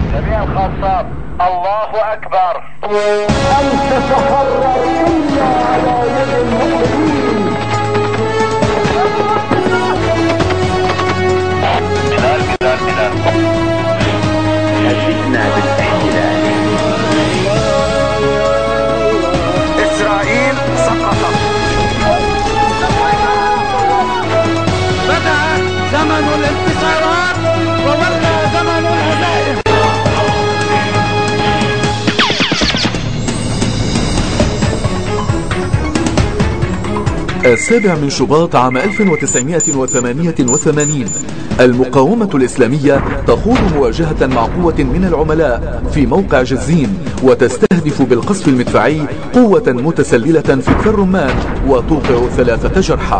جميع الخاصات الله أكبر. أن تتحرر إلا على يد المؤمنين. بلال هددنا بالاحتلال. إسرائيل سقطت. بدأ زمن الانتصارات وولى زمن الهزائم. السابع من شباط عام 1988 المقاومة الإسلامية تخوض مواجهة مع قوة من العملاء في موقع جزين، وتستهدف بالقصف المدفعي قوة متسللة في كفر رمان وتوقع 3 جرحى.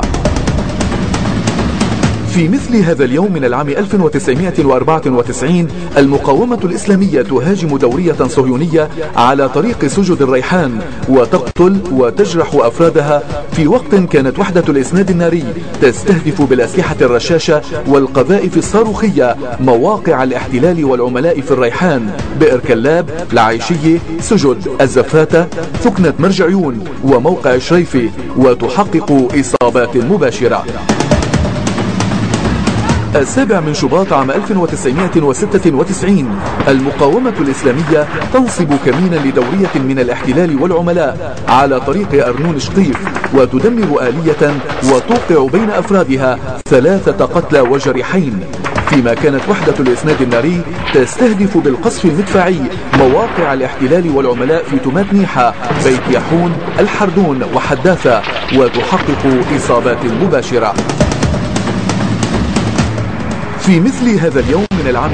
في مثل هذا اليوم من العام 1994 المقاومة الإسلامية تهاجم دورية صهيونية على طريق سجد الريحان وتقتل وتجرح أفرادها، في وقت كانت وحدة الإسناد الناري تستهدف بالأسلحة الرشاشة والقذائف الصاروخية مواقع الاحتلال والعملاء في الريحان، بئر كلاب، العيشية، سجد، الزفاتة، ثكنة مرجعيون وموقع شريفي، وتحقق إصابات مباشرة. السابع من شباط عام 1996 المقاومة الإسلامية تنصب كمينا لدورية من الاحتلال والعملاء على طريق أرنون شقيف، وتدمر آلية وتوقع بين أفرادها 3 قتلى وجريحين، فيما كانت وحدة الإسناد الناري تستهدف بالقصف المدفعي مواقع الاحتلال والعملاء في تمات نيحة، بيت يحون، الحردون وحداثة، وتحقق إصابات مباشرة. في مثل هذا اليوم من العام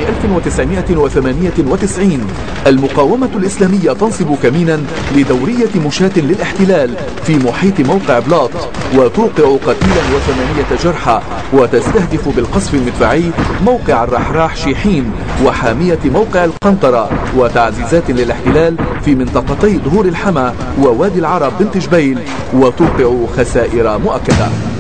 1998 المقاومة الإسلامية تنصب كمينا لدورية مشاة للاحتلال في محيط موقع بلاط، وتوقع قتيلا و8 جرحى، وتستهدف بالقصف المدفعي موقع الرحراح شيحين وحامية موقع القنطرة، وتعزيزات للاحتلال في منطقتي ظهور الحما ووادي العرب بنت جبيل، وتوقع خسائر مؤكدة.